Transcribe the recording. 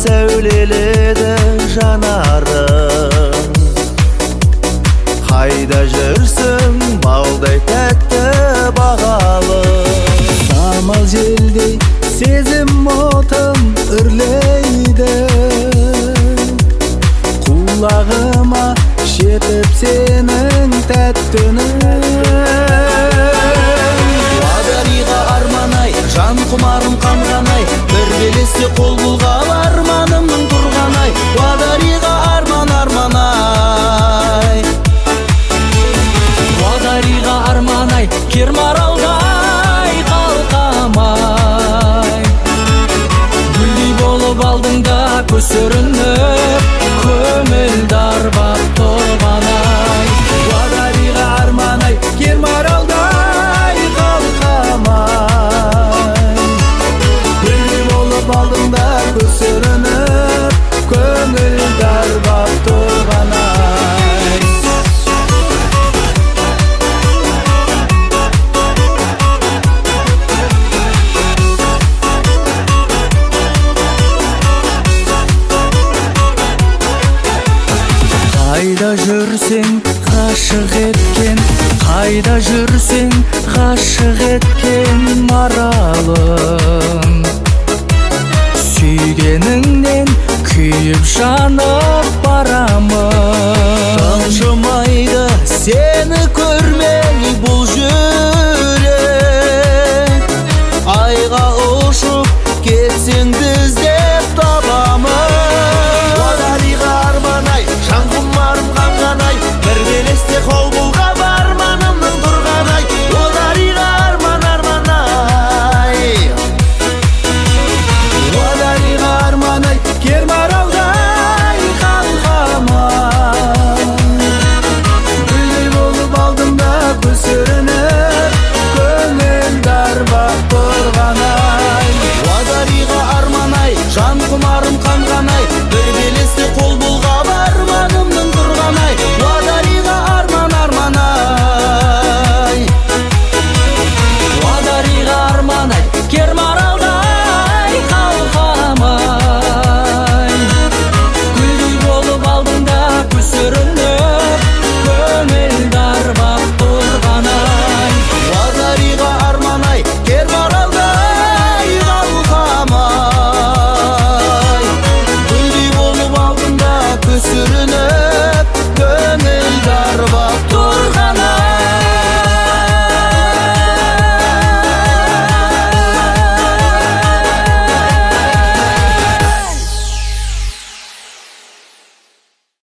сәулеледі жанарың. Қайда жүрсің балдай тәтті бағалы? Самал желдей сезім отым үрлейді, құлағыма жетіп сенің тәтті үнің. Уадариға арман-ай, жан құмарым қанған-ай, бір белесте қол бұлғап арманымның тұрған-ай. Уадариға арман-ай, Уадариға арман-ай, Кермаралдай қалқамай. Гүлдей болып алдың да көз сүрініп, көңілді арбап тұрған-ай. Уадариға арман-ай, Кермаралдай қалқамай. Гүлдей болып алдың да көз сүрініп, көңілді арбап тұрған-ай. Қайда жүрсең ғашық еткен, қайда жүрсең ғашық еткен маралым. Сүйгеніңнен күйіп жанып барамын. Таншымайды сені көрмей бұл жүрек.